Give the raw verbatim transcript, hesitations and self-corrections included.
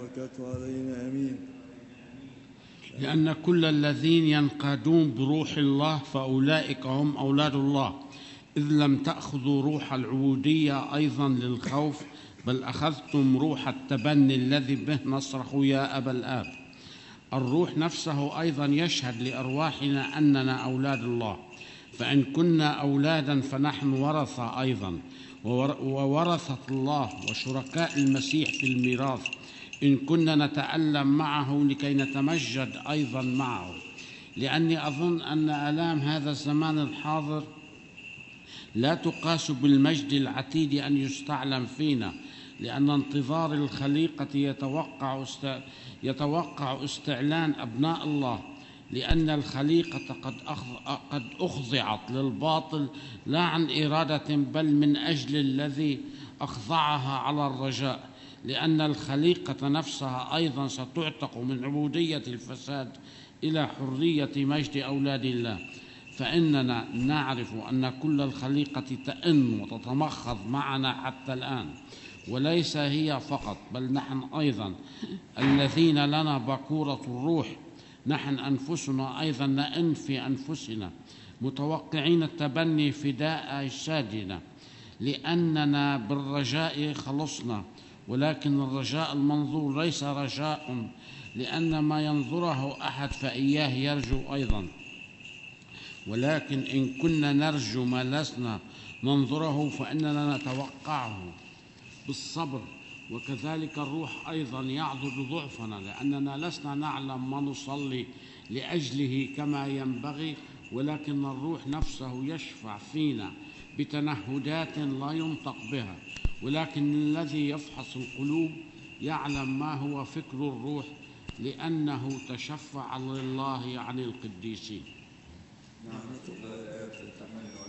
وبركاته علينا آمين. لأن كل الذين ينقادون بروح الله فأولئك هم أولاد الله، إذ لم تأخذوا روح العبودية أيضا للخوف، بل أخذتم روح التبني الذي به نصرخ يا أبا الآب. الروح نفسه أيضا يشهد لأرواحنا أننا أولاد الله، فإن كنا أولادا فنحن ورثة أيضا، وورثة الله وشركاء المسيح في الميراث، إن كنا نتألم معه لكي نتمجد أيضا معه. لأني أظن أن آلام هذا الزمان الحاضر لا تقاس بالمجد العتيد أن يستعلم فينا، لأن انتظار الخليقة يتوقع است... يتوقع استعلان أبناء الله، لأن الخليقة قد أخض... قد أخضعت للباطل لا عن إرادة بل من أجل الذي أخضعها على الرجاء، لأن الخليقة نفسها أيضا ستعتق من عبودية الفساد إلى حرية مجد أولاد الله. فإننا نعرف أن كل الخليقة تئن وتتمخض معنا حتى الآن، وليس هي فقط بل نحن أيضا الذين لنا بكورة الروح، نحن أنفسنا أيضا نئن في أنفسنا متوقعين التبني فداء أجسادنا، لأننا بالرجاء خلصنا. ولكن الرجاء المنظور ليس رجاء، لأن ما ينظره أحد فإياه يرجو أيضا. ولكن إن كنا نرجو ما لسنا ننظره فإننا نتوقعه بالصبر، وكذلك الروح أيضا يعضد ضعفنا، لأننا لسنا نعلم ما نصلي لأجله كما ينبغي، ولكن الروح نفسه يشفع فينا بتنهدات لا ينطق بها. ولكن الذي يفحص القلوب يعلم ما هو فكر الروح، لأنه تشفع لله عن القديسين. نعم.